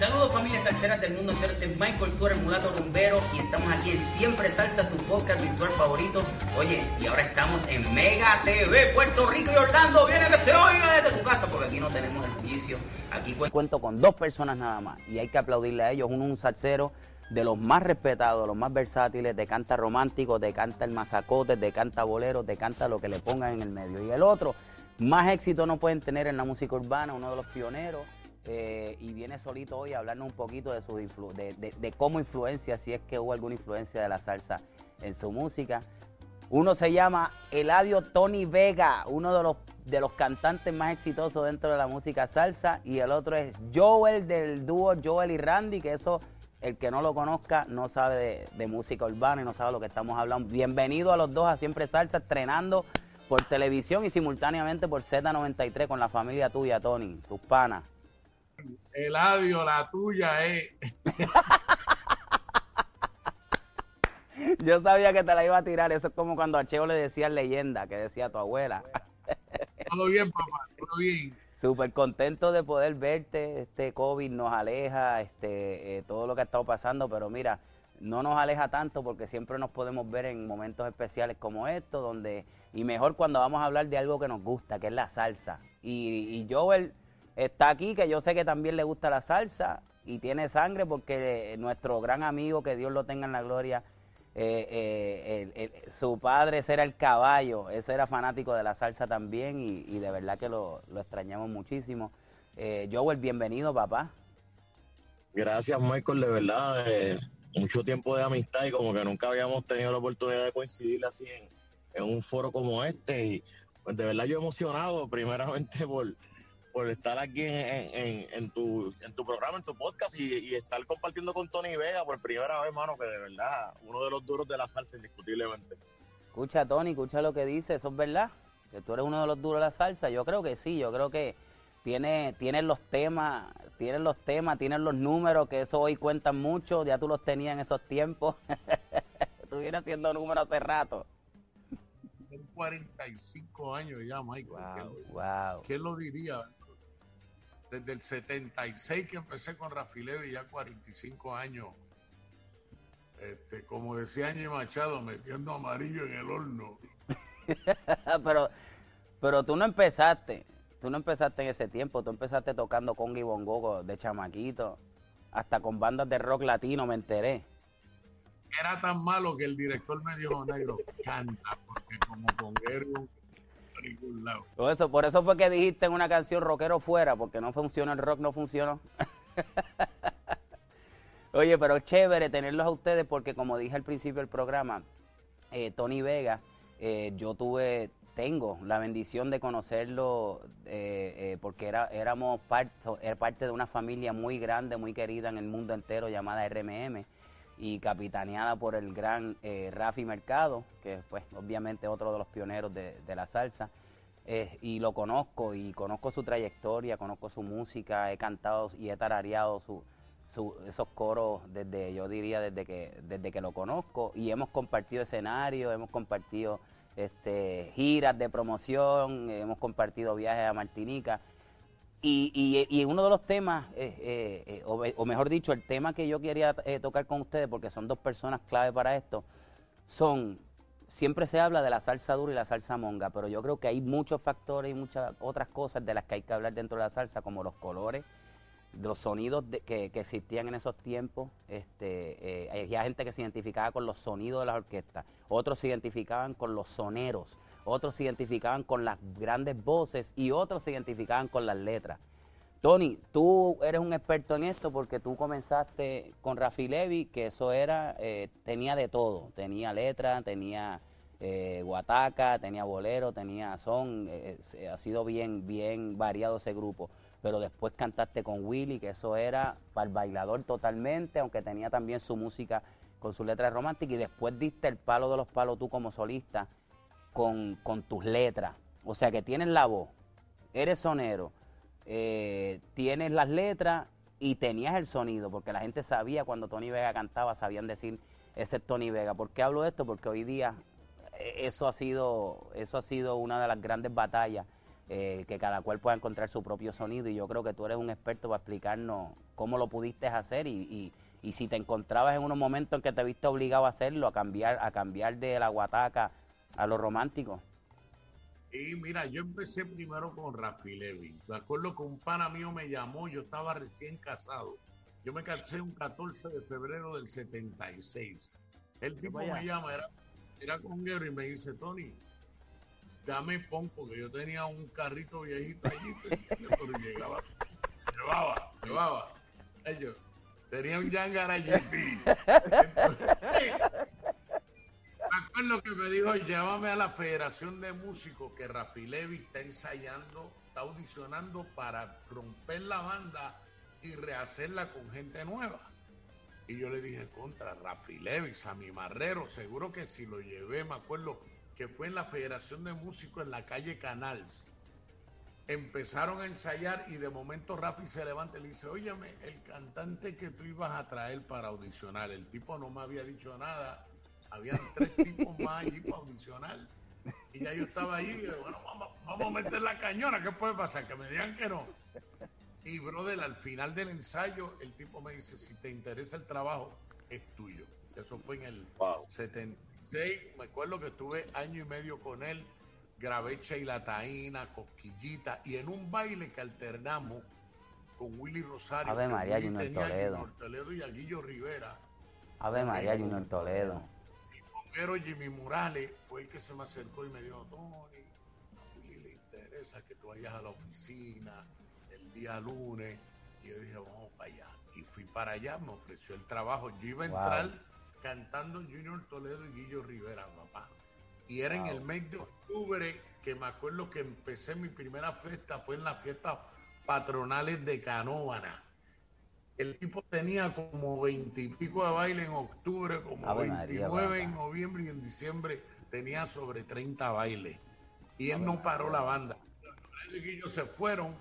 Saludos familias salseras del mundo entero, este es Michael Suárez, el mulato rumbero, y estamos aquí en Siempre Salsa, tu podcast virtual favorito. Oye, y ahora estamos en Mega TV, Puerto Rico y Orlando. Viene que se oiga desde tu casa, porque aquí no tenemos el juicio. Aquí cuento con dos personas nada más, y hay que aplaudirle a ellos. Uno, un salsero de los más respetados, los más versátiles, te canta romántico, te canta el mazacote, te canta bolero, te canta lo que le pongan en el medio. Y el otro, más éxito no pueden tener en la música urbana, uno de los pioneros. Y viene solito hoy a hablarnos un poquito de cómo influencia, si es que hubo alguna influencia de la salsa en su música. Uno se llama Eladio Tony Vega, uno de los cantantes más exitosos dentro de la música salsa, y el otro es Joel, del dúo Joel y Randy, que eso, el que no lo conozca, no sabe de música urbana y no sabe lo que estamos hablando. Bienvenido a los dos a Siempre Salsa, estrenando por televisión y simultáneamente por Z93 con la familia tuya, Tony, tus panas. Eladio, la tuya Yo sabía que te la iba a tirar. Eso es como cuando a Cheo le decían leyenda, que decía tu abuela. Todo bien, papá, todo bien. Súper contento de poder verte. Este COVID nos aleja, todo lo que ha estado pasando, pero mira, no nos aleja tanto porque siempre nos podemos ver en momentos especiales como estos, y mejor cuando vamos a hablar de algo que nos gusta, que es la salsa. Y Joel está aquí, que yo sé que también le gusta la salsa y tiene sangre, porque nuestro gran amigo, que Dios lo tenga en la gloria, su padre, ese era el caballo, ese era fanático de la salsa también, y de verdad que lo extrañamos muchísimo. Joel, bienvenido, papá. Gracias, Michael, de verdad, mucho tiempo de amistad, y como que nunca habíamos tenido la oportunidad de coincidir así en un foro como este, y pues de verdad yo emocionado primeramente por estar aquí en tu programa, en tu podcast, y estar compartiendo con Tony Vega por primera vez, mano, que de verdad, uno de los duros de la salsa, indiscutiblemente. Escucha, Tony, escucha lo que dice, ¿eso es verdad? ¿Que tú eres uno de los duros de la salsa? Yo creo que sí, yo creo que tienes los temas, tienes los números, que eso hoy cuentan mucho, ya tú los tenías en esos tiempos. Tú vienes haciendo números hace rato. Tengo 45 años ya, Michael. Wow. ¿Quién lo diría? Desde el 76 que empecé con Rafi Levy, ya 45 años. Como decía Añe Machado, metiendo amarillo en el horno. pero tú no empezaste en ese tiempo, tú empezaste tocando conga y bongo de chamaquito, hasta con bandas de rock latino, me enteré. Era tan malo que el director me dijo, negro, canta, porque como conguero... Por eso fue que dijiste en una canción rockero fuera, porque no funcionó, el rock no funcionó. Oye, pero chévere tenerlos a ustedes, porque como dije al principio del programa, Tony Vega, yo tengo la bendición de conocerlo, porque era parte de una familia muy grande, muy querida en el mundo entero, llamada RMM, y capitaneada por el gran Rafi Mercado, que pues obviamente otro de los pioneros de la salsa, y lo conozco, y conozco su trayectoria, conozco su música, he cantado y he tarareado esos coros desde que lo conozco, y hemos compartido escenarios, hemos compartido giras de promoción, hemos compartido viajes a Martinica. Y uno de los temas, o mejor dicho, el tema que yo quería tocar con ustedes, porque son dos personas clave para esto, siempre se habla de la salsa dura y la salsa monga, pero yo creo que hay muchos factores y muchas otras cosas de las que hay que hablar dentro de la salsa, como los colores, los sonidos que existían en esos tiempos. Había gente que se identificaba con los sonidos de las orquestas, otros se identificaban con los soneros, otros se identificaban con las grandes voces, y otros se identificaban con las letras. Tony, tú eres un experto en esto, porque tú comenzaste con Rafi Levy, que eso tenía de todo, tenía letra, tenía guataca, tenía bolero, tenía son, ha sido bien variado ese grupo. Pero después cantaste con Willy, que eso era para el bailador totalmente, aunque tenía también su música con sus letras románticas, y después diste el palo de los palos tú como solista con tus letras. O sea que tienes la voz, eres sonero, tienes las letras y tenías el sonido, porque la gente sabía cuando Tony Vega cantaba, sabían decir, ese es Tony Vega. ¿Por qué hablo de esto? Porque hoy día eso ha sido una de las grandes batallas que cada cual pueda encontrar su propio sonido, y yo creo que tú eres un experto para explicarnos cómo lo pudiste hacer y si te encontrabas en unos momentos en que te viste obligado a hacerlo, a cambiar de la guataca a lo romántico. Y mira, yo empecé primero con Rafi Levy. Me acuerdo que un pana mío me llamó, yo estaba recién casado. Yo me casé un 14 de febrero del 76. El tipo me llama, era conguero, y me dice, Tony, dame pon, porque yo tenía un carrito viejito allí, pero llevaba. Yo tenía un Yangara GT. Me acuerdo que me dijo, llévame a la Federación de Músicos, que Rafi Levy está ensayando, está audicionando para romper la banda y rehacerla con gente nueva. Y yo le dije, contra Rafi Levy, Sammy Marrero, seguro que si lo llevé, me acuerdo que fue en la Federación de Músicos en la calle Canals. Empezaron a ensayar y de momento Rafi se levanta y le dice, óyeme, el cantante que tú ibas a traer para audicionar, el tipo no me había dicho nada, habían 3 tipos más allí para audicionar. Y ya yo estaba ahí y dije, bueno, vamos a meter la cañona, ¿qué puede pasar? Que me digan que no. Y brother, al final del ensayo, el tipo me dice, si te interesa el trabajo, es tuyo. Eso fue en el 76, me acuerdo que estuve año y medio con él, grabé Sheila Taína, Cosquillita, y en un baile que alternamos con Willy Rosario. Ave María, Willy Junior tenía Toledo. A Junior Toledo y a Guillo Rivera. Ave María, Junior Toledo. El conguero Jimmy Morales fue el que se me acercó y me dijo, Tony, a Willy le interesa que tú vayas a la oficina el día lunes. Y yo dije, vamos para allá. Y fui para allá, me ofreció el trabajo. Yo iba a entrar cantando Junior Toledo y Guillo Rivera, papá. Y era en el mes de octubre, que me acuerdo que empecé mi primera fiesta, fue en las fiestas patronales de Canóvana. El tipo tenía como 20 y pico de baile en octubre, como 29 en noviembre, y en diciembre tenía sobre 30 bailes. Y él no paró la banda. Toledo y Guillo se fueron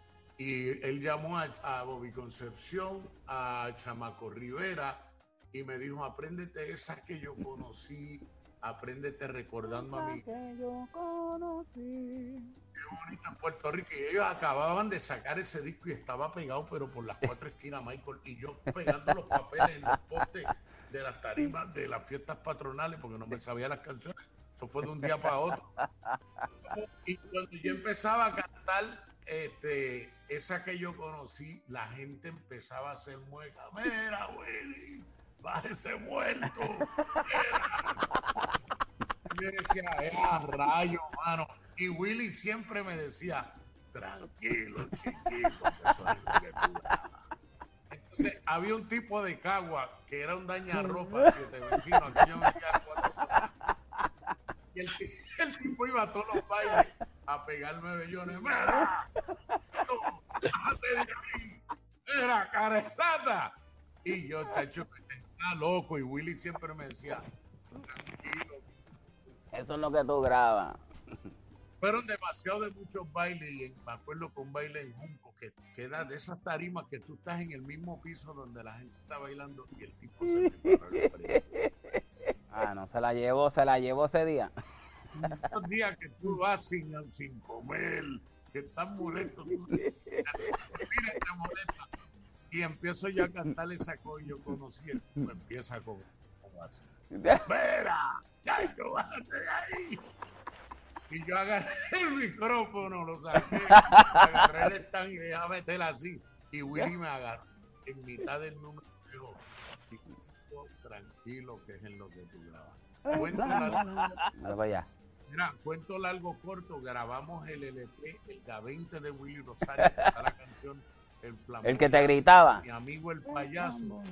y él llamó a Bobby Concepción, a Chamaco Rivera, y me dijo, apréndete esas que yo conocí, apréndete recordando a mí. Que yo conocí. Qué bonita en Puerto Rico. Y ellos acababan de sacar ese disco y estaba pegado, pero por las 4 esquinas, Michael. Y yo pegando los papeles en los postes de las tarimas de las fiestas patronales, porque no me sabía las canciones. Eso fue de un día para otro. Y cuando yo empezaba a cantar esa que yo conocí, la gente empezaba a hacer mueca. Mira, Willy, bájese muerto. Yo decía, rayo, mano. Y Willy siempre me decía, tranquilo, chiquito, que sonido que tú grabas. Entonces, había un tipo de Cagua que era un dañarropa, 7 vecinos, aquí yo vendía 4 cosas. Y el tipo iba a todos los bailes a pegarme bellones. ¡Mira! ¡Bájate de ahí! ¡Mira, carelata! Y yo, chacho, estaba loco, y Willy siempre me decía, tranquilo. Eso es lo que tú grabas. Fueron demasiado de muchos bailes, y me acuerdo con un baile en Junco, que era de esas tarimas que tú estás en el mismo piso donde la gente está bailando y el tipo se me paró el frente. No, se la llevó ese día. Esos días que tú vas sin comer, que estás molesto, tú mira, te molesta. Y empiezo yo a cantar esa cosa, y yo conocí el tipo, empieza como así. ¡Espera! ¡Ya, yo bájate de ahí! Y yo agarré el micrófono, lo saqué, agarré el stand y dejé a meter así. Y Willy me agarró en mitad del número y dijo, tranquilo, que es en lo que tú grabas. Cuento largo corto, grabamos el LP, el K20 de Willy Rosario, que está la canción El Flamón. El que te gritaba. Mi amigo el payaso.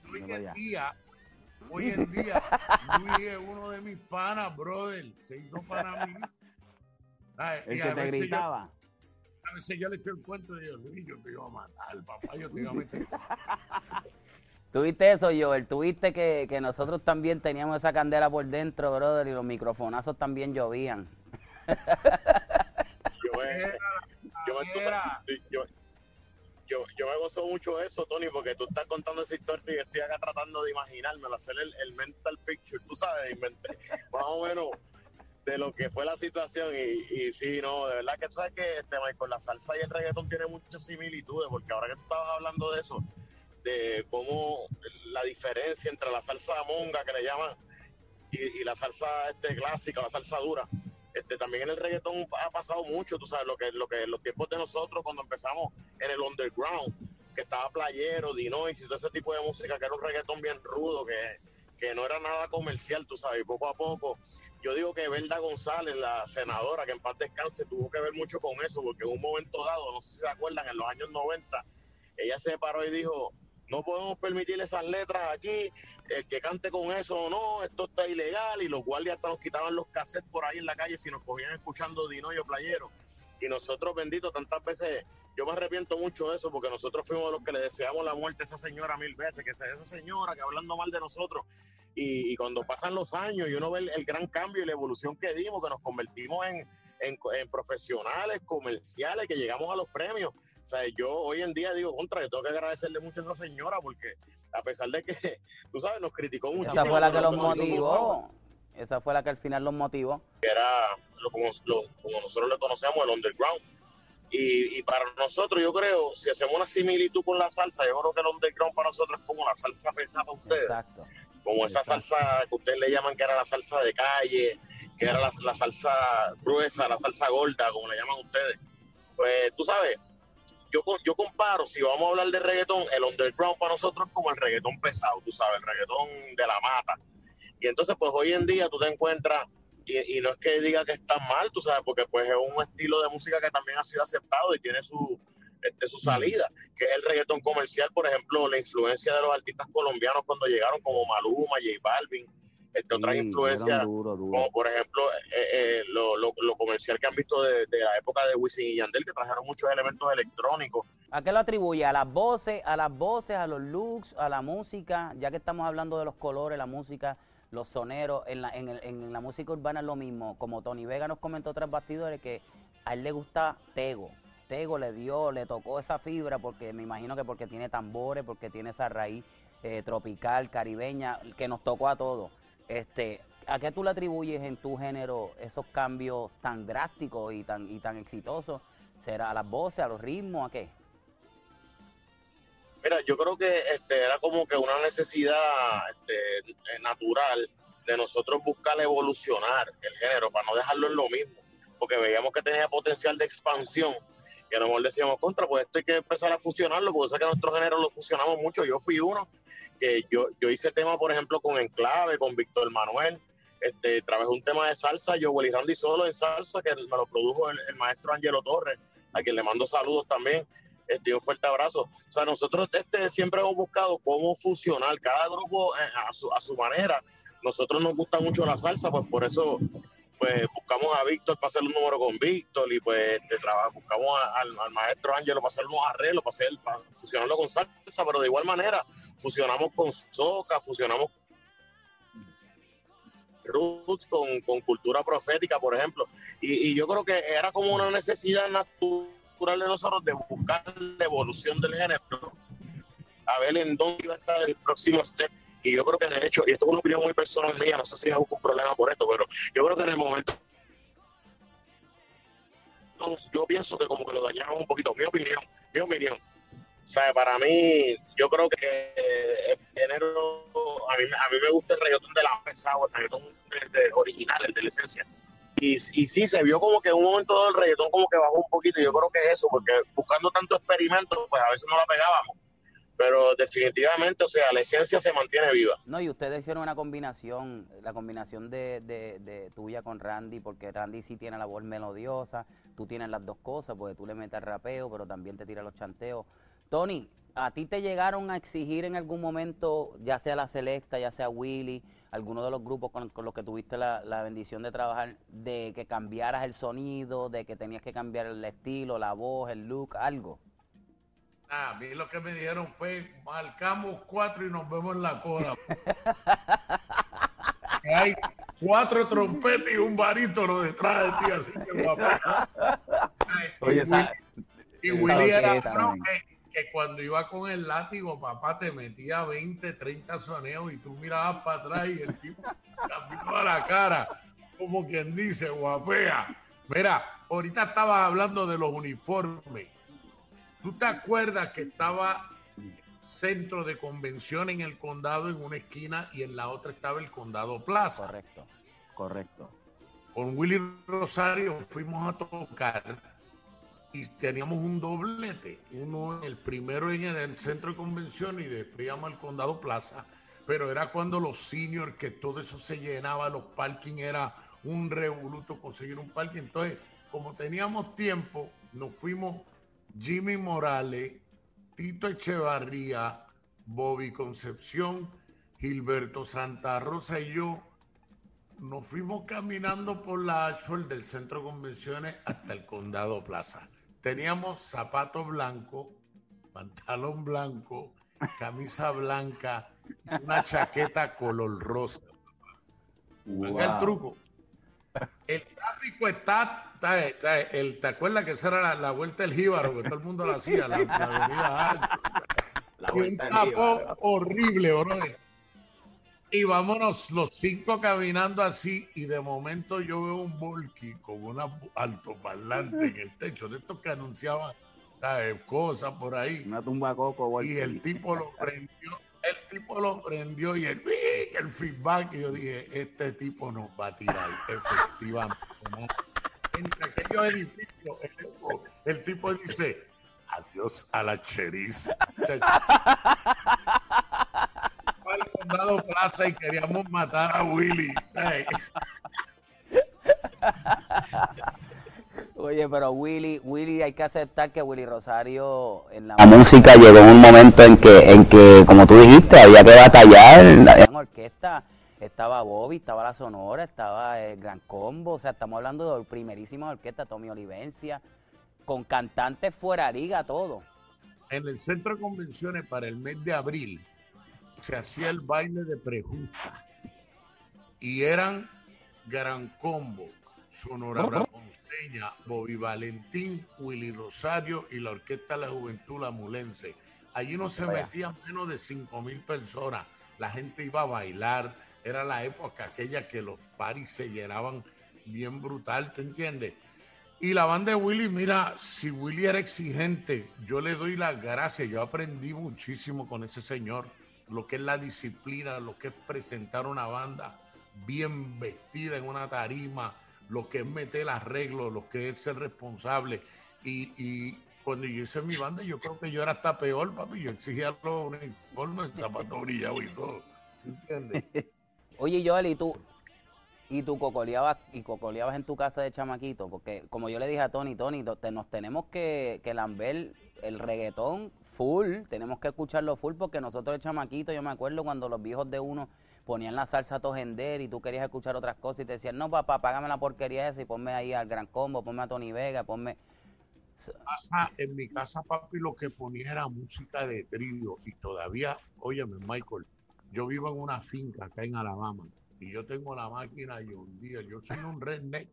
Hoy en día, Luis es uno de mis panas, brother. Se hizo pana mí. El que te gritaba. A veces yo le echo el cuento y digo, Luis, yo te iba a matar, papá, yo te iba a meter. ¿Tuviste eso, Joel? ¿Tuviste que nosotros también teníamos esa candela por dentro, brother, y los microfonazos también llovían? Yo me gozo mucho de eso, Tony, porque tú estás contando esa historia y estoy acá tratando de imaginármelo, hacer el mental picture, tú sabes, inventé más o menos de lo que fue la situación y sí, no, de verdad que tú sabes que Michael, la salsa y el reggaetón tienen muchas similitudes, porque ahora que tú estabas hablando de eso, de cómo la diferencia entre la salsa monga que le llaman y la salsa clásica, la salsa dura. También en el reggaetón ha pasado mucho, tú sabes, lo que en los tiempos de nosotros cuando empezamos en el underground, que estaba Playero, Dinois y todo ese tipo de música, que era un reggaetón bien rudo, que no era nada comercial, tú sabes, y poco a poco, yo digo que Belda González, la senadora, que en paz descanse, tuvo que ver mucho con eso, porque en un momento dado, no sé si se acuerdan, en los años 90, ella se paró y dijo, no podemos permitir esas letras aquí, el que cante con eso no, esto está ilegal, y los guardias hasta nos quitaban los cassettes por ahí en la calle si nos cogían escuchando Dinoyo Playero, y nosotros, bendito, tantas veces, yo me arrepiento mucho de eso, porque nosotros fuimos los que le deseamos la muerte a esa señora 1000 veces, que sea esa señora que hablando mal de nosotros, y cuando pasan los años y uno ve el gran cambio y la evolución que dimos, que nos convertimos en profesionales, comerciales, que llegamos a los premios. O sea, yo hoy en día digo, yo tengo que agradecerle mucho a esa señora, porque a pesar de que, tú sabes, nos criticó mucho. Esa fue la que los motivó. Esa fue la que al final los motivó. Que era, como nosotros le conocemos, el underground. Y para nosotros, yo creo, si hacemos una similitud con la salsa, yo creo que el underground para nosotros es como la salsa pesada para ustedes. Exacto. Como esa salsa que ustedes le llaman que era la salsa de calle, que era la salsa gruesa, la salsa gorda, como le llaman ustedes. Pues tú sabes, yo comparo, si vamos a hablar de reggaetón, el underground para nosotros es como el reggaetón pesado, tú sabes, el reggaetón de la mata. Y entonces, pues hoy en día tú te encuentras, y no es que diga que está mal, tú sabes, porque pues es un estilo de música que también ha sido aceptado y tiene su salida, que es el reggaetón comercial, por ejemplo, la influencia de los artistas colombianos cuando llegaron, como Maluma, J Balvin, otras influencias, duro. como por ejemplo lo comercial que han visto de la época de Wisin y Yandel, que trajeron muchos elementos electrónicos. ¿A qué lo atribuye? ¿A las voces, a los looks, a la música? Ya que estamos hablando de los colores, la música, los soneros, en la música urbana es lo mismo. Como Tony Vega nos comentó tras bastidores que a él le gusta Tego le tocó esa fibra, porque me imagino que porque tiene tambores, porque tiene esa raíz tropical, caribeña, que nos tocó a todos. ¿A qué tú le atribuyes en tu género esos cambios tan drásticos y tan exitosos? ¿Será a las voces, a los ritmos, a qué? Mira, yo creo que era como que una necesidad natural de nosotros buscar evolucionar el género para no dejarlo en lo mismo, porque veíamos que tenía potencial de expansión, que a lo mejor decíamos contra, pues esto hay que empezar a fusionarlo, porque sé que nuestro género lo fusionamos mucho. Yo fui uno que yo hice tema, por ejemplo, con Enclave, con Víctor Manuel, trabajé un tema de salsa, yo Willy Randy solo en salsa, que me lo produjo el maestro Angelo Torres, a quien le mando saludos también, un fuerte abrazo. O sea, nosotros siempre hemos buscado cómo fusionar cada grupo a su manera. Nosotros nos gusta mucho la salsa, pues por eso pues buscamos a Víctor para hacer un número con Víctor, y pues buscamos al maestro Ángelo para hacer unos arreglos, para fusionarlo con salsa, pero de igual manera fusionamos con soca, fusionamos roots con cultura profética, por ejemplo, y yo creo que era como una necesidad natural de nosotros de buscar la evolución del género, a ver en dónde iba a estar el próximo step. Y yo creo que de hecho, y esto es una opinión muy personal mía, no sé si hay algún problema por esto, pero yo creo que en el momento yo pienso que como que lo dañaron un poquito, mi opinión. O sea, para mí, yo creo que el género, a mí me gusta el reggaetón de la pesado, el reggaetón original, el de la esencia. Y sí, se vio como que en un momento dado el reggaetón como que bajó un poquito, y yo creo que es eso, porque buscando tanto experimento, pues a veces no la pegábamos. Pero definitivamente, o sea, la esencia se mantiene viva. No, y ustedes hicieron una combinación, la combinación de tuya con Randy, porque Randy sí tiene la voz melodiosa, tú tienes las dos cosas, porque tú le metes rapeo, pero también te tiras los chanteos. Tony, ¿a ti te llegaron a exigir en algún momento, ya sea La Selecta, ya sea Willy, alguno de los grupos con los que tuviste la bendición de trabajar, de que cambiaras el sonido, de que tenías que cambiar el estilo, la voz, el look, algo? A mí lo que me dijeron fue, marcamos 4 y nos vemos en la cola. Hay 4 trompetas y un barítono detrás de ti, así que papá. Oye, y Willy era uno que cuando iba con el látigo, papá, te metía 20, 30 soneos y tú mirabas para atrás y el tipo cambiaba la cara. como quien dice, guapea. Mira, ahorita estabas hablando de los uniformes. ¿Tú te acuerdas que estaba centro de convención en el condado en una esquina y en la otra estaba el Condado Plaza? Correcto. Con Willy Rosario fuimos a tocar y teníamos un doblete. Uno, el primero en el centro de convención y después íbamos al Condado Plaza. Pero era cuando los seniors, que todo eso se llenaba, los parking era un revoluto conseguir un parking. Entonces, como teníamos tiempo, nos fuimos Jimmy Morales, Tito Echevarría, Bobby Concepción, Gilberto Santa Rosa y yo. Nos fuimos caminando por la Ashford del centro de convenciones hasta el Condado Plaza. Teníamos zapato blanco, pantalón blanco, camisa blanca y una chaqueta color rosa. Venga el truco. El tráfico ¿te acuerdas que esa era la vuelta del Jíbaro, que todo el mundo la hacía, la avenida H? Y un tapón horrible, brother. Y vámonos los 5 caminando así, y de momento yo veo un volky con una altoparlante en el techo, de estos que anunciaban cosas por ahí. Una tumba coco, volky. Y el tipo lo prendió y el feedback, y yo dije, este tipo nos va a tirar, efectivamente, ¿no? Entre aquellos edificios, el tipo dice, adiós a la cheriz. Al Condado Plaza y queríamos matar a Willy. Hey. Oye, pero Willy, hay que aceptar que Willy Rosario en la música llegó en un momento en que, como tú dijiste, había que batallar. En orquesta estaba Bobby, estaba la Sonora, estaba el Gran Combo, o sea, estamos hablando de primerísimas orquestas, Tommy Olivencia, con cantantes fuera liga, todo. En el centro de convenciones para el mes de abril se hacía el baile de prejusta y eran Gran Combo, Sonora Braconceña, Bobby Valentín, Willy Rosario y la Orquesta de la Juventud La Mulense. Allí no se metían menos de 5,000 personas. La gente iba a bailar. Era la época aquella que los paris se llenaban bien brutal, ¿te entiendes? Y la banda de Willy, mira, si Willy era exigente, yo le doy las gracias. Yo aprendí muchísimo con ese señor, lo que es la disciplina, lo que es presentar una banda bien vestida en una tarima, lo que es meter el arreglo, lo que es ser responsable. Y cuando yo hice mi banda, yo creo que yo era hasta peor, papi. Yo exigía los uniformes, zapatos brillados y todo. ¿Entiendes? Oye, Joel, ¿y tú cocoleabas en tu casa de chamaquito? Porque como yo le dije a Tony, nos tenemos que lamber el reggaetón full, tenemos que escucharlo full, porque nosotros de chamaquito, yo me acuerdo cuando los viejos de uno ponían la salsa tojender y tú querías escuchar otras cosas y te decían, no, papá, págame la porquería esa y ponme ahí al Gran Combo, ponme a Tony Vega, ponme... En mi casa, papi, lo que ponía era música de trío y todavía, óyeme, Michael, yo vivo en una finca acá en Alabama y yo tengo la máquina John Deere, yo soy un redneck.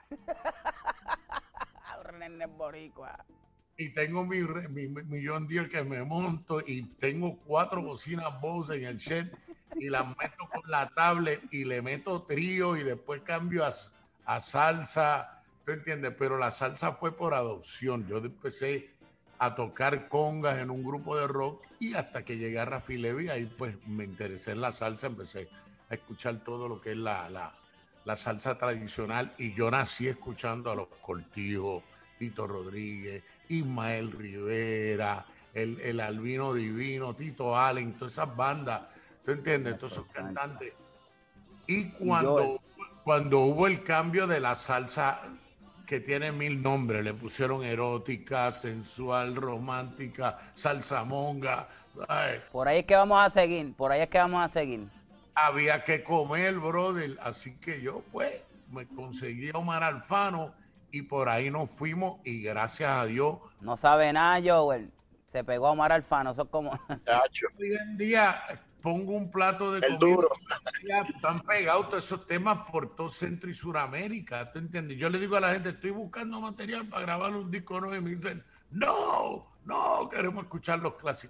Un redneck boricua. Y tengo mi John Deere que me monto y tengo 4 bocinas Bose en el shed y las meto con la tablet y le meto trío y después cambio a salsa, ¿tú entiendes? Pero la salsa fue por adopción. Yo empecé a tocar congas en un grupo de rock y hasta que llegué a Rafi Levy, ahí pues me interesé en la salsa, empecé a escuchar todo lo que es la salsa tradicional y yo nací escuchando a los Cortijos, Tito Rodríguez, Ismael Rivera, el Albino Divino, Tito Allen, todas esas bandas, ¿tú entiendes? Todos esos cantantes. Y cuando hubo el cambio de la salsa, que tiene 1000 nombres, le pusieron erótica, sensual, romántica, salsa monga. Ay, por ahí es que vamos a seguir. Había que comer, brother, así que yo pues me conseguí a Omar Alfano y por ahí nos fuimos y gracias a Dios. No sabe nada, Joel. Se pegó a Omar Alfano, eso es como... Hoy en día pongo un plato de el duro. Están pegados todos esos temas por todo Centro y Suramérica, ¿tú entiendes? Yo le digo a la gente, estoy buscando material para grabar un disco nuevo y me dicen, no, queremos escuchar los clásicos.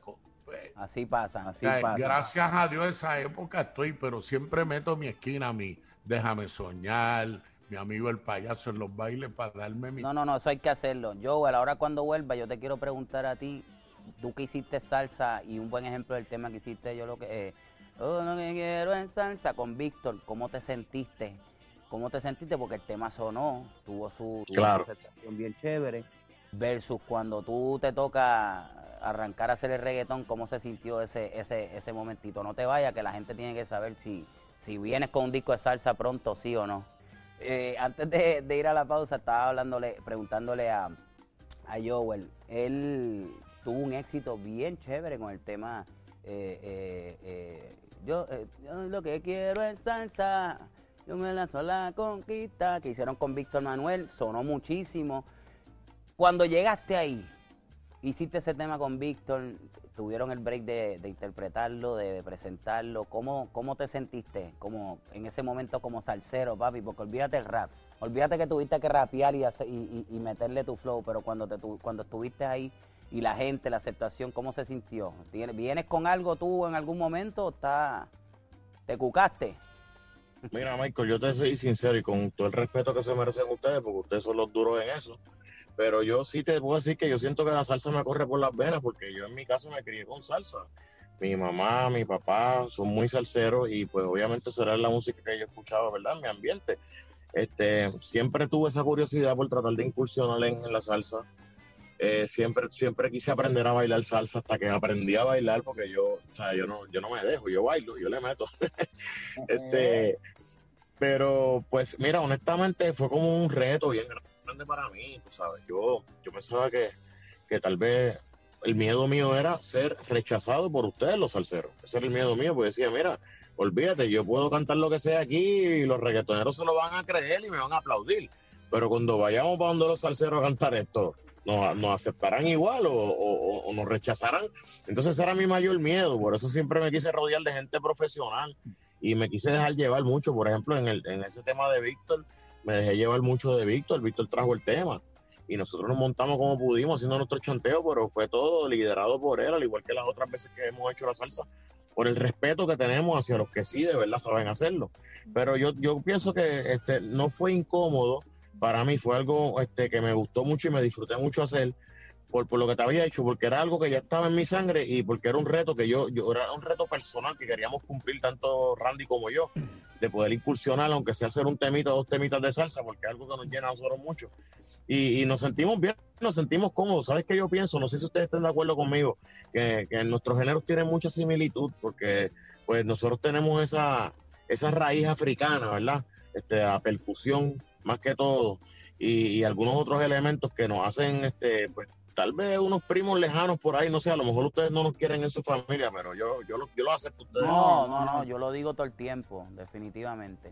pues, Así pasa. o sea, gracias a Dios esa época estoy, pero siempre meto mi esquina, mi Déjame Soñar, mi amigo el payaso en los bailes para darme mi... No, eso hay que hacerlo. Joel, ahora cuando vuelva yo te quiero preguntar a ti, tú que hiciste salsa y un buen ejemplo del tema que hiciste yo todo lo que quiero es salsa con Víctor, ¿cómo te sentiste? ¿Cómo te sentiste? Porque el tema sonó, tuvo su presentación bien chévere, versus cuando tú te toca arrancar a hacer el reggaetón, ¿cómo se sintió ese momentito? No te vayas, que la gente tiene que saber si vienes con un disco de salsa pronto, sí o no. Antes de ir a la pausa, estaba preguntándole a Joel. Él tuvo un éxito bien chévere con el tema yo lo que quiero es salsa, yo me lanzo a la conquista, que hicieron con Víctor Manuel, sonó muchísimo. Cuando llegaste ahí, hiciste ese tema con Víctor, tuvieron el break de interpretarlo, de presentarlo. ¿Cómo te sentiste como en ese momento como salsero, papi? Porque olvídate el rap. Olvídate que tuviste que rapear y meterle tu flow, pero cuando estuviste ahí y la gente, la aceptación, ¿cómo se sintió? ¿Vienes con algo tú en algún momento o te cucaste? Mira, Michael, yo te soy sincero y con todo el respeto que se merecen ustedes, porque ustedes son los duros en eso. Pero yo sí te puedo decir que yo siento que la salsa me corre por las venas, porque yo en mi casa me crié con salsa. Mi mamá, mi papá son muy salseros y pues obviamente será la música que yo escuchaba, ¿verdad? En mi ambiente. Siempre tuve esa curiosidad por tratar de incursionar en la salsa. Siempre quise aprender a bailar salsa hasta que aprendí a bailar, porque yo no me dejo, yo bailo, yo le meto. Pero pues mira, honestamente fue como un reto bien grande para mí, tú sabes. Yo pensaba que tal vez el miedo mío era ser rechazado por ustedes, los salseros. Ese era el miedo mío, porque decía, mira, olvídate, yo puedo cantar lo que sea aquí y los reggaetoneros se lo van a creer y me van a aplaudir. Pero cuando vayamos para donde los salseros a cantar esto, nos aceptarán igual o nos rechazarán. Entonces ese era mi mayor miedo, por eso siempre me quise rodear de gente profesional y me quise dejar llevar mucho. Por ejemplo, en ese tema de Víctor, me dejé llevar mucho de Víctor trajo el tema y nosotros nos montamos como pudimos haciendo nuestro chanteo, pero fue todo liderado por él, al igual que las otras veces que hemos hecho la salsa, por el respeto que tenemos hacia los que sí de verdad saben hacerlo. Pero yo pienso que no fue incómodo. Para mí fue algo que me gustó mucho y me disfruté mucho hacer por lo que te había hecho, porque era algo que ya estaba en mi sangre y porque era un reto que yo era un reto personal que queríamos cumplir tanto Randy como yo, de poder incursionar, aunque sea hacer un temita o dos temitas de salsa, porque es algo que nos llena a nosotros mucho. Y nos sentimos bien, nos sentimos cómodos. ¿Sabes qué yo pienso? No sé si ustedes estén de acuerdo conmigo, que nuestros géneros tienen mucha similitud, porque pues nosotros tenemos esa raíz africana, ¿verdad? La percusión, más que todo, y algunos otros elementos que nos hacen, pues, tal vez unos primos lejanos por ahí, no sé, a lo mejor ustedes no nos quieren en su familia, pero yo lo acepto ustedes. No, yo lo digo todo el tiempo, definitivamente.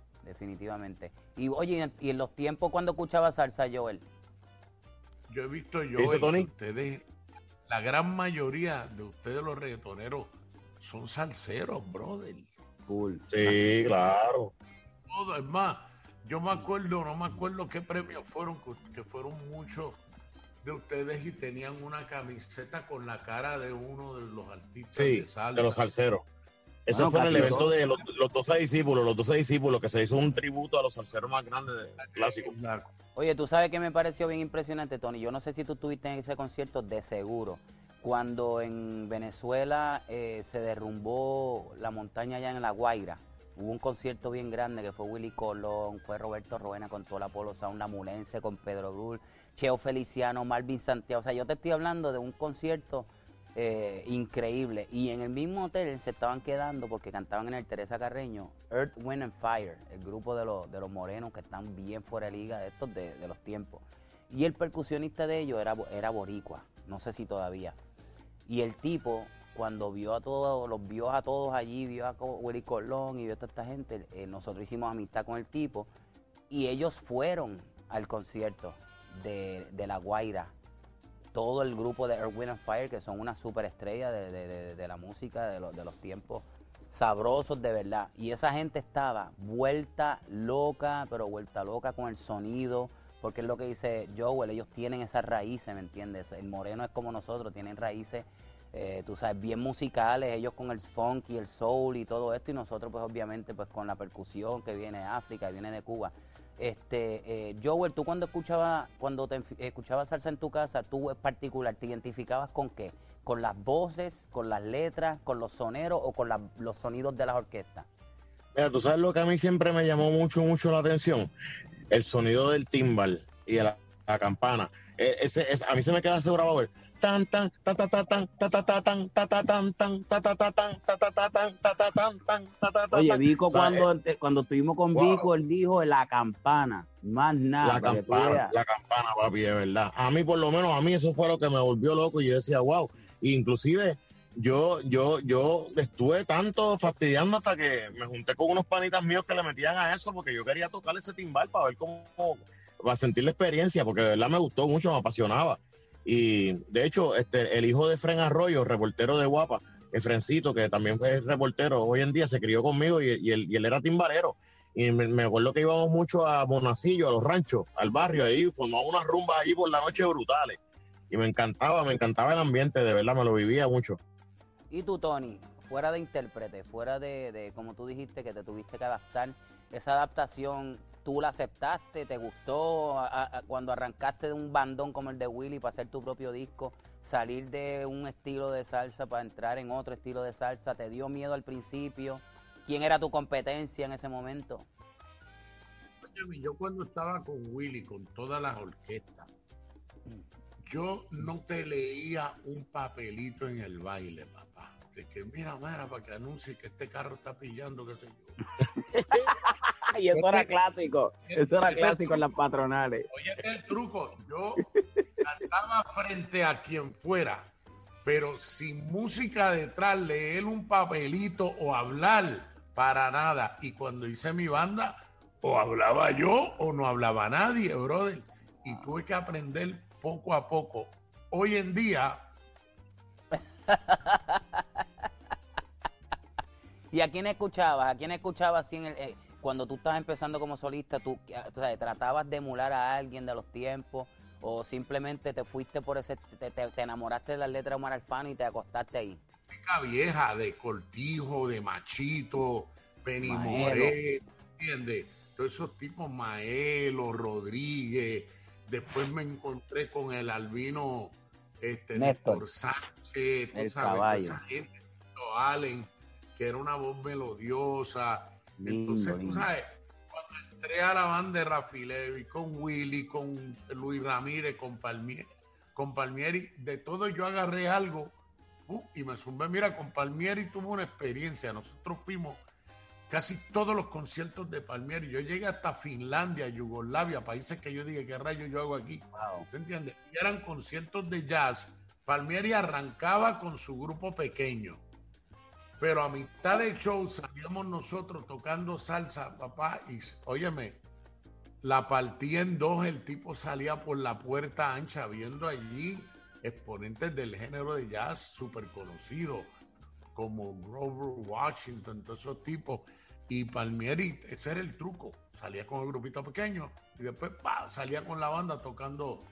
Y oye, y en los tiempos cuando escuchaba salsa, Joel. Yo he visto, ustedes, la gran mayoría de ustedes los reggaetoneros son salseros, brother. Cool. Sí, claro. Todo, es más, no me acuerdo qué premios fueron, que fueron muchos de ustedes y tenían una camiseta con la cara de uno de los artistas de salsa. De los salseros. Eso fue en el evento de los 12 discípulos, que se hizo un tributo a los salseros más grandes del clásico. Oye, tú sabes que me pareció bien impresionante, Tony. Yo no sé si tú estuviste en ese concierto, de seguro. Cuando en Venezuela se derrumbó la montaña allá en La Guaira, hubo un concierto bien grande que fue Willy Colón, fue Roberto Roena con todo el Apolo Sound, La Mulense con Pedro Brul, Cheo Feliciano, Marvin Santiago. O sea, yo te estoy hablando de un concierto increíble. Y en el mismo hotel se estaban quedando, porque cantaban en el Teresa Carreño, Earth, Wind and Fire, el grupo de los morenos que están bien fuera de liga de estos de los tiempos. Y el percusionista de ellos era boricua, no sé si todavía. Y el tipo, cuando los vio a todos allí, vio a Willy Colón y vio a toda esta gente, nosotros hicimos amistad con el tipo y ellos fueron al concierto de La Guaira. Todo el grupo de Earth, Wind and Fire, que son una superestrella de la música de los tiempos sabrosos de verdad. Y esa gente estaba vuelta loca, pero vuelta loca con el sonido, porque es lo que dice Joel, ellos tienen esas raíces, ¿me entiendes? El moreno es como nosotros, tienen raíces, tú sabes, bien musicales, ellos con el funk y el soul y todo esto, y nosotros pues obviamente pues con la percusión que viene de África, viene de Cuba. Joel, tú cuando escuchabas salsa en tu casa, tú en particular, ¿te identificabas con qué? ¿Con las voces, con las letras, con los soneros o con los sonidos de las orquestas? Mira, tú sabes lo que a mí siempre me llamó mucho la atención, el sonido del timbal y de la campana. A mí se me queda ese grabado, el tan tan ta ta ta tan ta ta ta tan ta ta tan tan ta ta ta tan ta ta ta tan ta ta tan tan ta ta ta. Oye, Vico, O sea, cuando estuvimos con Vico, él dijo la campana, más nada. La campana, papi, de verdad. A mí, por lo menos, a mí eso fue lo que me volvió loco y yo decía, wow. Inclusive, yo estuve tanto fastidiando hasta que me junté con unos panitas míos que le metían a eso porque yo quería tocar ese timbal para ver para sentir la experiencia, porque de verdad me gustó mucho, me apasionaba. Y de hecho, el hijo de Fren Arroyo, reportero de Guapa, Frencito, que también fue reportero hoy en día, se crió conmigo y él era timbalero. Y me acuerdo que íbamos mucho a Monacillo, a los ranchos, al barrio, ahí formamos unas rumbas ahí por la noche brutales. Y me encantaba el ambiente, de verdad, me lo vivía mucho. Y tú, Tony, fuera de intérprete, fuera de como tú dijiste, que te tuviste que adaptar, esa adaptación, ¿tú la aceptaste? ¿Te gustó cuando arrancaste de un bandón como el de Willy para hacer tu propio disco, salir de un estilo de salsa para entrar en otro estilo de salsa? ¿Te dio miedo al principio? ¿Quién era tu competencia en ese momento? Oye, yo cuando estaba con Willy, con todas las orquestas, yo no te leía un papelito en el baile, papá. De que mira, para que anuncie que este carro está pillando, qué sé yo. Y eso era clásico. Eso era clásico en las patronales. Oye, el truco. Yo cantaba frente a quien fuera, pero sin música detrás, leer un papelito o hablar para nada. Y cuando hice mi banda, o hablaba yo o no hablaba nadie, brother. Y tuve que aprender poco a poco. Hoy en día... ¿Y a quién escuchabas? ¿A quién escuchabas así cuando tú estabas empezando como solista? ¿Tú sabes, tratabas de emular a alguien de los tiempos? ¿O simplemente te fuiste por ese, te enamoraste de las letras de Omar Alfano y te acostaste ahí? Música vieja, de Cortijo, de Machito, Penny Moré, ¿entiendes? Todos esos tipos, Maelo, Rodríguez. Después me encontré con el albino Néstor Sánchez, el sabes, caballo. Esa gente, Allen, que era una voz melodiosa. Entonces, tú sabes, cuando entré a la banda de Rafi Levi, con Willy, con Luis Ramírez, con Palmieri, de todo yo agarré algo y me zumbé. Mira, con Palmieri tuve una experiencia. Nosotros fuimos casi todos los conciertos de Palmieri. Yo llegué hasta Finlandia, Yugoslavia, países que yo dije, ¿qué rayos yo hago aquí? Wow. ¿Te entiendes? Y eran conciertos de jazz. Palmieri arrancaba con su grupo pequeño, pero a mitad del show salíamos nosotros tocando salsa, papá, y óyeme, la partí en dos. El tipo salía por la puerta ancha viendo allí exponentes del género de jazz súper conocidos, como Grover Washington, todos esos tipos. Y Palmieri, ese era el truco. Salía con el grupito pequeño y después salía con la banda tocando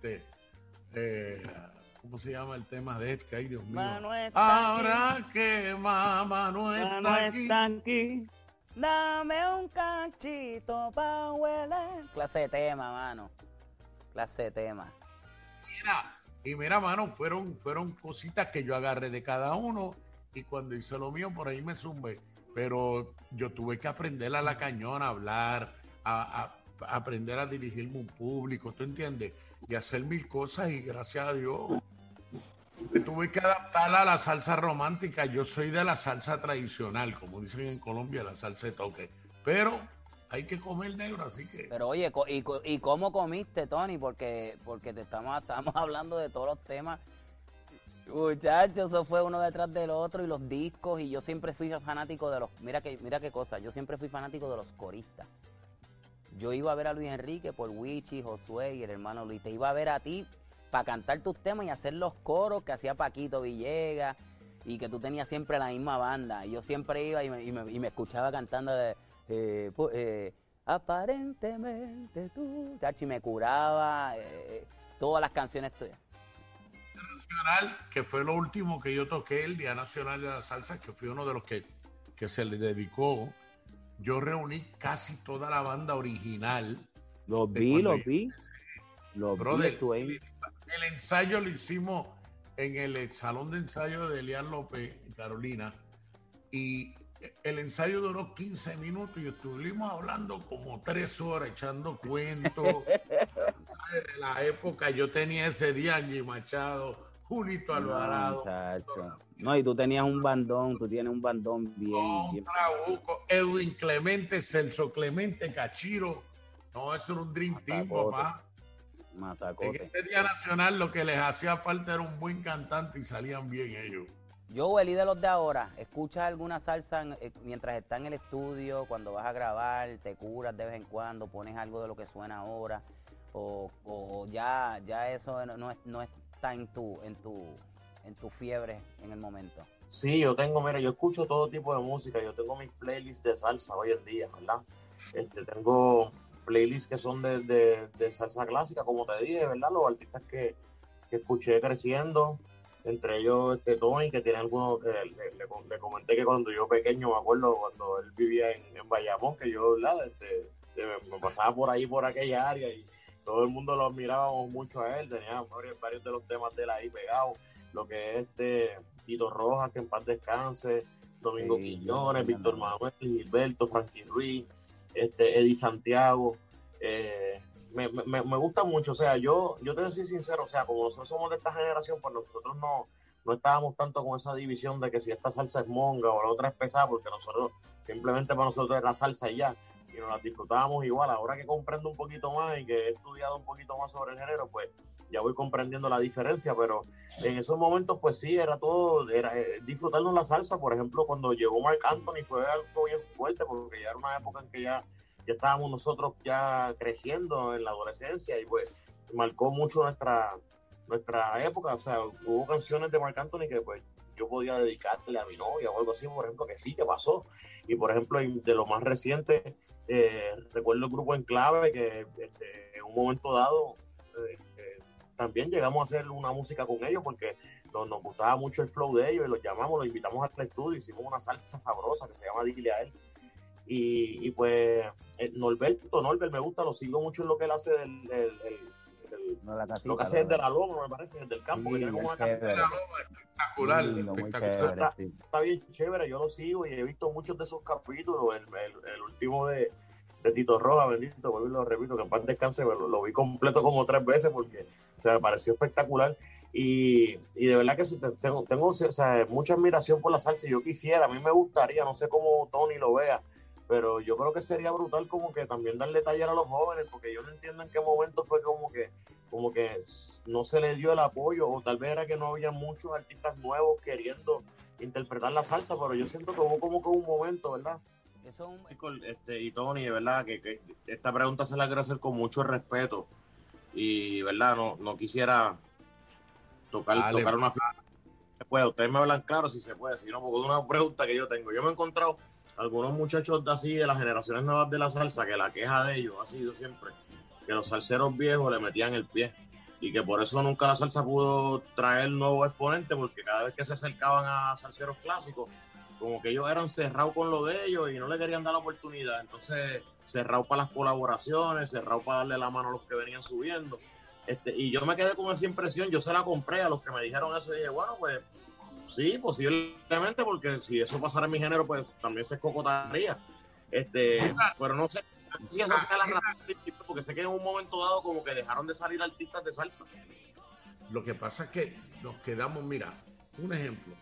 ¿cómo se llama el tema de este? Ay, Dios mío. Ahora que mamá no está aquí. Dame un cachito pa' hueler. Clase de tema, mano. Clase de tema. Mira, mano, fueron cositas que yo agarré de cada uno y cuando hice lo mío por ahí me zumbé. Pero yo tuve que aprender a la cañona, a hablar, a aprender a dirigirme un público, ¿tú entiendes? Y hacer mil cosas y gracias a Dios me tuve que adaptarla a la salsa romántica. Yo soy de la salsa tradicional, como dicen en Colombia, la salsa de toque. Pero hay que comer negro, así que... Pero oye, ¿y cómo comiste, Tony? Porque estamos hablando de todos los temas. Muchachos, eso fue uno detrás del otro y los discos, y yo siempre fui fanático de los... Mira qué cosa, yo siempre fui fanático de los coristas. Yo iba a ver a Luis Enrique por Wichi, Josué y el hermano Luis. Te iba a ver a ti para cantar tus temas y hacer los coros que hacía Paquito Villegas y que tú tenías siempre la misma banda. Y yo siempre iba y me escuchaba cantando Aparentemente tú. Chachi, me curaba todas las canciones tuyas. Nacional, que fue lo último que yo toqué, el Día Nacional de la Salsa, que fui uno de los que se le dedicó. Yo reuní casi toda la banda original. Los vi. Brother, el ensayo lo hicimos en el salón de ensayo de Elian López, en Carolina, y el ensayo duró 15 minutos y estuvimos hablando como 3 horas, echando cuentos. De la época, yo tenía ese día Angie Machado, Julito Alvarado. No, y tú tenías un bandón, tú tienes un bandón bien. Un Trabuco, Edwin Clemente, Celso Clemente, Cachiro. No, eso era un Dream Team, papá. Mazacote. En este Día Nacional lo que les hacía falta era un buen cantante y salían bien ellos. Joel, y de los de ahora, ¿escuchas alguna salsa mientras estás en el estudio, cuando vas a grabar, te curas de vez en cuando, pones algo de lo que suena ahora, o ya eso no está en tu fiebre en el momento? Sí, yo escucho todo tipo de música, yo tengo mis playlists de salsa hoy en día, ¿verdad? Tengo playlists que son de salsa clásica, como te dije, ¿verdad? Los artistas que escuché creciendo, entre ellos Tony, que tiene algunos, le comenté que cuando yo pequeño, me acuerdo cuando él vivía en Bayamón, que yo, ¿verdad? Me pasaba por aquella área y todo el mundo lo admirábamos mucho a él, tenía varios de los temas de él ahí pegados, lo que es Tito Rojas, que en paz descanse, Domingo Quiñones, Víctor Manuel, Gilberto, Frankie Ruiz, Eddie Santiago. Me gusta mucho, o sea, yo te voy a decir sincero, o sea, como nosotros somos de esta generación, pues nosotros no estábamos tanto con esa división de que si esta salsa es monga o la otra es pesada, porque nosotros, simplemente para nosotros era salsa y ya, y nos la disfrutábamos igual. Ahora que comprendo un poquito más y que he estudiado un poquito más sobre el género, pues ya voy comprendiendo la diferencia, pero en esos momentos, pues sí, era disfrutarnos la salsa. Por ejemplo, cuando llegó Marc Anthony fue algo bien fuerte, porque ya era una época en que ya estábamos nosotros ya creciendo en la adolescencia y pues marcó mucho nuestra época. O sea, hubo canciones de Marc Anthony que pues yo podía dedicarle a mi novia o algo así, por ejemplo, que sí, que pasó. Y por ejemplo, de lo más reciente, recuerdo el grupo Enclave, que en un momento dado también llegamos a hacer una música con ellos porque nos gustaba mucho el flow de ellos y los llamamos, los invitamos al estudio, hicimos una salsa sabrosa que se llama Dile a él. Y pues Norbert me gusta, lo sigo mucho en lo que él hace lo que hace es de la loma, me parece, el del campo, sí, que tiene como una casita de la loma, espectacular. Está bien chévere, yo lo sigo y he visto muchos de esos capítulos, el último de Tito Roja, bendito, vuelvo y lo repito, que en paz descanse, lo vi completo como 3 veces porque me pareció espectacular. Y de verdad que tengo o sea, mucha admiración por la salsa y yo quisiera, a mí me gustaría, no sé cómo Tony lo vea, pero yo creo que sería brutal como que también darle taller a los jóvenes, porque yo no entiendo en qué momento fue como que no se le dio el apoyo, o tal vez era que no había muchos artistas nuevos queriendo interpretar la salsa, pero yo siento que hubo como que un momento, ¿verdad? Y Tony, de verdad que esta pregunta se la quiero hacer con mucho respeto y verdad no quisiera tocar una fibra. Ustedes me hablan claro si se puede, si no, porque es una pregunta que yo tengo. Yo me he encontrado algunos muchachos así de las generaciones nuevas de la salsa que la queja de ellos ha sido siempre que los salseros viejos le metían el pie y que por eso nunca la salsa pudo traer nuevos exponentes, porque cada vez que se acercaban a salseros clásicos como que ellos eran cerrados con lo de ellos y no le querían dar la oportunidad, entonces cerrados para las colaboraciones, cerrados para darle la mano a los que venían subiendo, y yo me quedé con esa impresión, yo se la compré a los que me dijeron eso y dije, bueno, pues sí, posiblemente, porque si eso pasara en mi género, pues también se escocotaría. Pero no sé si esa sea la razón, porque sé que en un momento dado como que dejaron de salir artistas de salsa. Lo que pasa es que nos quedamos, mira, un ejemplo.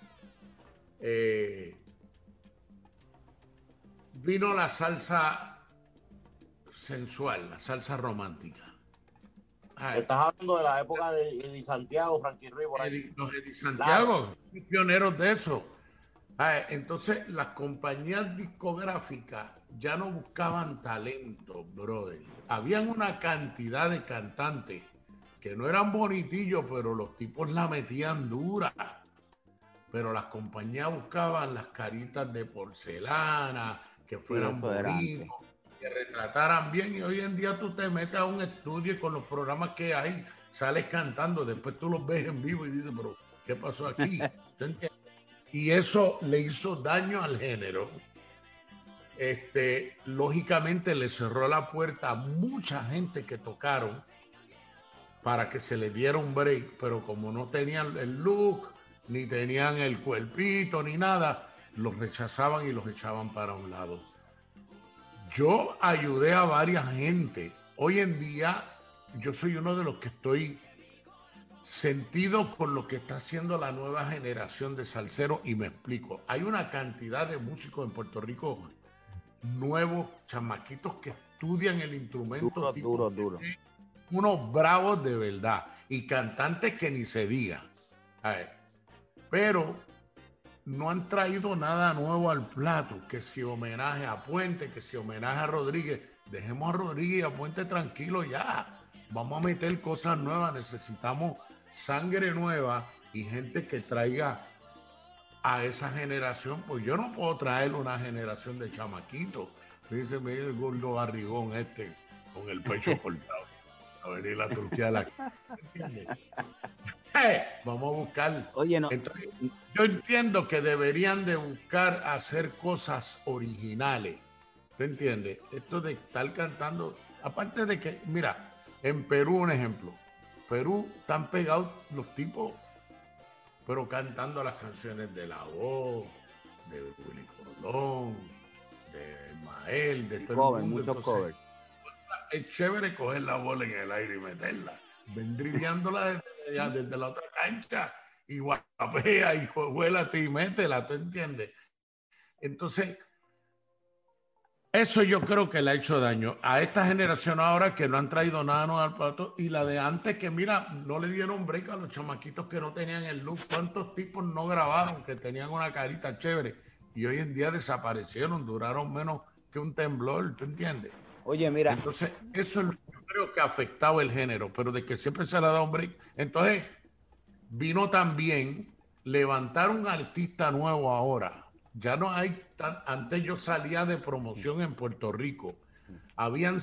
Vino la salsa sensual, la salsa romántica. Estás hablando de la época de Eddie Santiago, Frankie Ruiz, por ahí. Los Eddie Santiago, claro. Pioneros de eso. Entonces, las compañías discográficas ya no buscaban talento, brother. Habían una cantidad de cantantes que no eran bonitillos, pero los tipos la metían dura. Pero las compañías buscaban las caritas de porcelana, que fueran bonitos. te retrataran bien. Y hoy en día tú te metes a un estudio y con los programas que hay, sales cantando, después tú los ves en vivo y dices, pero ¿qué pasó aquí? ¿Tú entiendes? Y eso le hizo daño al género. Lógicamente le cerró la puerta a mucha gente que tocaron para que se le diera un break, pero como no tenían el look, ni tenían el cuerpito, ni nada, los rechazaban y los echaban para un lado. Yo ayudé a varias gente. Hoy en día yo soy uno de los que estoy sentido con lo que está haciendo la nueva generación de salseros y me explico. Hay una cantidad de músicos en Puerto Rico nuevos, chamaquitos que estudian el instrumento Duro. unos bravos de verdad y cantantes que ni se diga. Pero no han traído nada nuevo al plato, que si homenaje a Puente, que si homenaje a Rodríguez. Dejemos a Rodríguez y a Puente tranquilo ya. Vamos a meter cosas nuevas, necesitamos sangre nueva y gente que traiga a esa generación. Pues yo no puedo traer una generación de chamaquitos. Dice, mira el gordo barrigón con el pecho cortado. A venir la Turquía de la... Vamos a buscar. Oye, no. Entonces, yo entiendo que deberían de buscar hacer cosas originales. ¿Tú entiendes? Esto de estar cantando, aparte de que, mira, en Perú, un ejemplo. Perú están pegados los tipos, pero cantando las canciones de La Voz, de Willy Colón, de Ismael, de todo el mundo. Muchos Entonces, covers. es chévere coger la bola en el aire y meterla. Vendriviándola desde la otra cancha y guapea y juélate y métela, ¿tú entiendes? Entonces, eso yo creo que le ha hecho daño a esta generación ahora que no han traído nada nuevo al plato y la de antes que, mira, no le dieron break a los chamaquitos que no tenían el look. ¿Cuántos tipos no grabaron que tenían una carita chévere? Y hoy en día desaparecieron, duraron menos que un temblor, ¿tú entiendes? Oye, mira. Entonces, eso es lo que yo creo que ha afectado el género, pero de que siempre se le ha dado un break. Entonces, vino también levantar un artista nuevo ahora. Ya no hay antes yo salía de promoción en Puerto Rico. Habían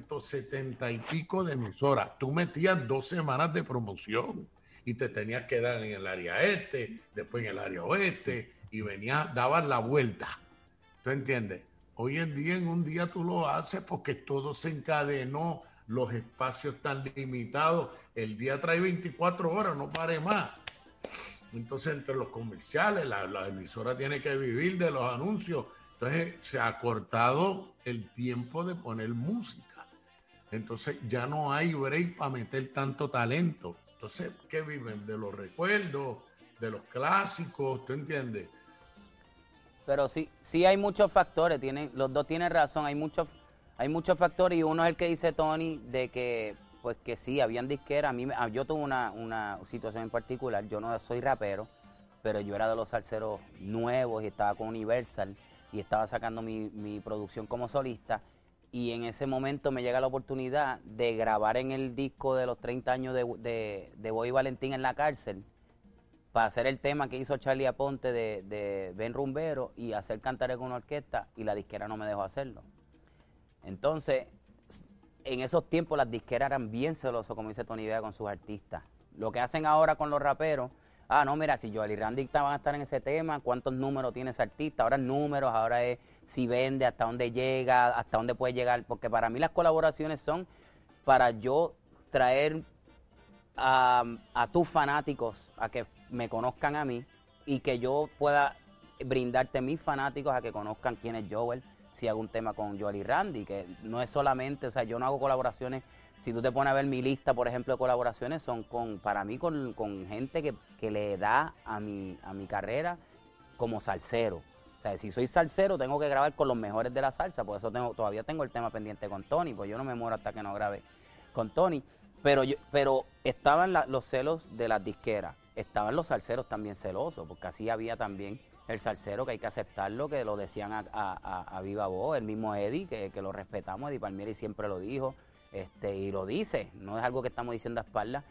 170 y pico de emisoras. Tú metías 2 semanas de promoción y te tenías que dar en el área después en el área oeste y venías, dabas la vuelta. ¿Tú entiendes? Hoy en día, en un día tú lo haces porque todo se encadenó, los espacios están limitados, el día trae 24 horas, no pare más. Entonces, entre los comerciales, la emisora tiene que vivir de los anuncios. Entonces, se ha cortado el tiempo de poner música. Entonces, ya no hay break para meter tanto talento. Entonces, ¿qué viven? De los recuerdos, de los clásicos, ¿tú entiendes? Pero sí hay muchos factores, los dos tienen razón, hay muchos factores y uno es el que dice Tony de que pues que sí, habían disqueras. Yo tuve una situación en particular, yo no soy rapero, pero yo era de los salseros nuevos y estaba con Universal y estaba sacando mi producción como solista y en ese momento me llega la oportunidad de grabar en el disco de los 30 años de Bobby Valentín en la cárcel para hacer el tema que hizo Charlie Aponte de Ben Rumbero y hacer Cantaré con una orquesta y la disquera no me dejó hacerlo. Entonces, en esos tiempos las disqueras eran bien celosos, como dice Tony Vega, con sus artistas. Lo que hacen ahora con los raperos, no, mira, si Joel y Randy van a estar en ese tema, ¿cuántos números tiene ese artista? Ahora es números, ahora es si vende, hasta dónde llega, hasta dónde puede llegar. Porque para mí las colaboraciones son para yo traer a tus fanáticos a que me conozcan a mí y que yo pueda brindarte mis fanáticos a que conozcan quién es Joel, si hago un tema con Joel y Randy, que no es solamente, o sea, yo no hago colaboraciones, si tú te pones a ver mi lista, por ejemplo, de colaboraciones, son para mí con gente que le da a mi carrera como salsero. O sea, si soy salsero, tengo que grabar con los mejores de la salsa, por eso todavía tengo el tema pendiente con Tony, pues yo no me muero hasta que no grabe con Tony. Pero estaban los celos de las disqueras, estaban los salseros también celosos, porque así había también el salsero que hay que aceptarlo, que lo decían a viva voz, el mismo Eddie, que lo respetamos, Eddie Palmieri siempre lo dijo, y lo dice, no es algo que estamos diciendo a espaldas,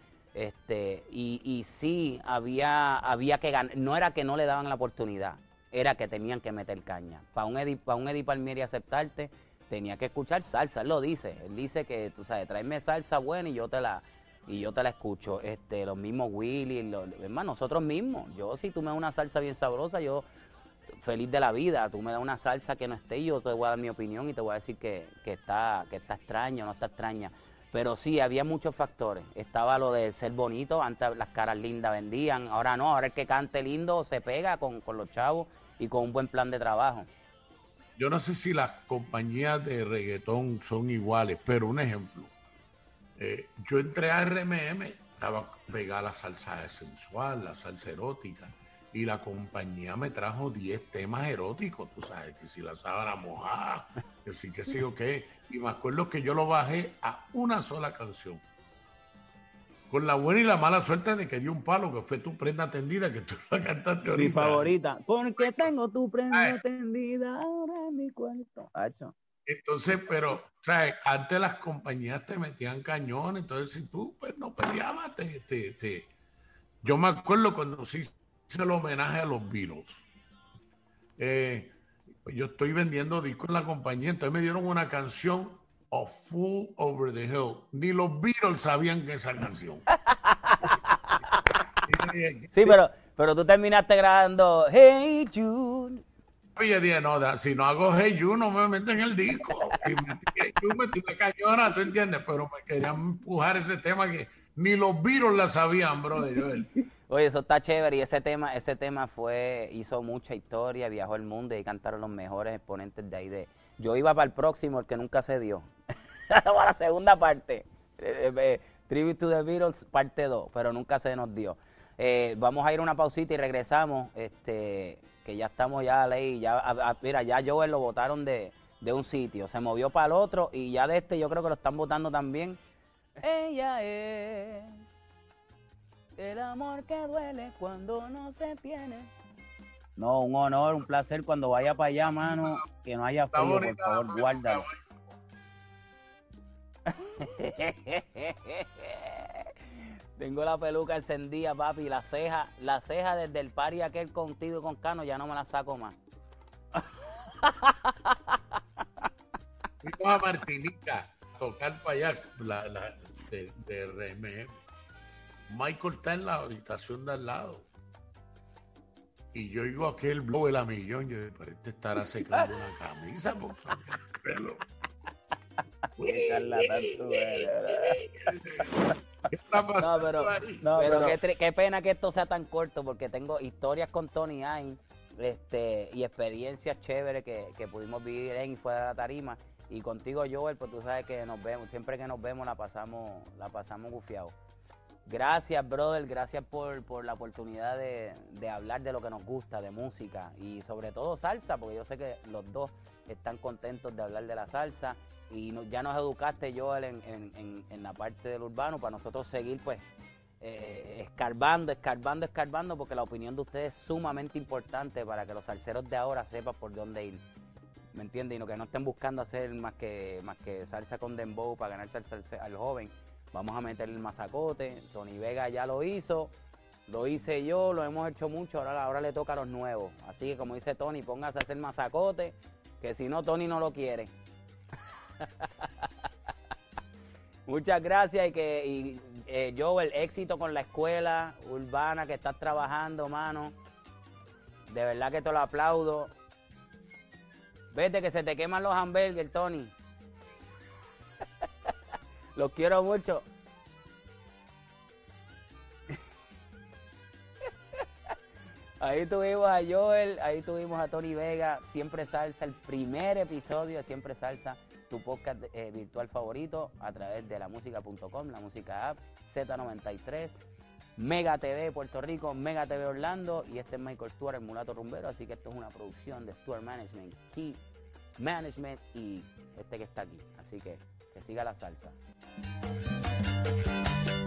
y sí, había que ganar, no era que no le daban la oportunidad, era que tenían que meter caña. Para un Eddie Palmieri aceptarte, tenía que escuchar salsa, él lo dice. Él dice que, tú sabes, tráeme salsa buena y yo te la escucho. Los mismos Willy, hermano, nosotros mismos. Yo, si tú me das una salsa bien sabrosa, yo feliz de la vida. Tú me das una salsa que no esté y yo te voy a dar mi opinión y te voy a decir que está extraña o no está extraña. Pero sí, había muchos factores. Estaba lo de ser bonito, antes las caras lindas vendían, ahora no, ahora el que cante lindo se pega con los chavos y con un buen plan de trabajo. Yo no sé si las compañías de reggaetón son iguales, pero un ejemplo. Yo entré a RMM, estaba pegada la salsa sensual, la salsa erótica, y la compañía me trajo 10 temas eróticos, tú sabes, que si la sábana mojada, que sí, que sí o qué. Y me acuerdo que yo lo bajé a una sola canción. Con la buena y la mala suerte de que dio un palo, que fue Tu Prenda Tendida, que tú la cantaste ahorita. Mi favorita. Porque tengo tu prenda tendida ahora en mi cuarto. Hacho. Entonces, pero, o sea, antes las compañías te metían cañones, entonces si tú pues, no peleabas, Yo me acuerdo cuando sí hice el homenaje a los Beatles. Yo estoy vendiendo discos en la compañía, entonces me dieron una canción, A Fool Over the Hill. Ni los Beatles sabían que esa canción. Sí, pero tú terminaste grabando Hey Jude. Y yo dije, no, si no hago Hey You, no me meten en el disco. Y metí Hey You, metí la cañona, ¿tú entiendes? Pero me querían empujar ese tema que ni los Beatles la sabían, brother, Joel. Oye, eso está chévere y ese tema hizo mucha historia, viajó el mundo y ahí cantaron los mejores exponentes de ahí. Yo iba para el próximo, el que nunca se dio. Para la segunda parte. Tribute to the Beatles, parte 2, pero nunca se nos dio. Vamos a ir a una pausita y regresamos, que ya estamos ya ley, mira, ya Joel lo votaron de un sitio, se movió para el otro y ya yo creo que lo están votando también. Ella es el amor que duele cuando no se tiene. No, un honor, un placer cuando vaya para allá, mano, que no haya frío, por favor, guárdalo. Tengo la peluca encendida, papi, la ceja desde el party aquel contigo y con Cano ya no me la saco más. Fuimos a Martinica a tocar para allá de RMM. Michael está en la habitación de al lado. Y yo oigo aquel blow de la millón. Yo digo, pero este estará secando una camisa por pelo. Pero qué pena que esto sea tan corto porque tengo historias con Tony Ain y experiencias chéveres que pudimos vivir en y fuera de la tarima. Y contigo, Joel, pues tú sabes que nos vemos, siempre que nos vemos la pasamos gufiados. Gracias, brother, gracias por la oportunidad de hablar de lo que nos gusta, de música y sobre todo salsa, porque yo sé que los dos están contentos de hablar de la salsa y ya nos educaste, Joel, en la parte del urbano para nosotros seguir pues escarbando, porque la opinión de ustedes es sumamente importante para que los salseros de ahora sepan por dónde ir. ¿Me entiendes? Y no que no estén buscando hacer más que salsa con dembow para ganarse al joven. Vamos a meter el mazacote. Tony Vega ya lo hizo, lo hice yo, lo hemos hecho mucho, ahora le toca a los nuevos. Así que como dice Tony, póngase a hacer mazacote, que si no, Tony no lo quiere. Muchas gracias y Joel, éxito con la escuela urbana que estás trabajando, mano. De verdad que te lo aplaudo. Vete que se te queman los hamburgues, Tony. Los quiero mucho. Ahí tuvimos a Joel, ahí tuvimos a Tony Vega, Siempre Salsa, el primer episodio de Siempre Salsa, tu podcast virtual favorito a través de lamusica.com, la música app, Z93, Mega TV Puerto Rico, Mega TV Orlando y este es Michael Stewart, el mulato rumbero, así que esto es una producción de Stewart Management, Key Management y este que está aquí, así que siga la salsa.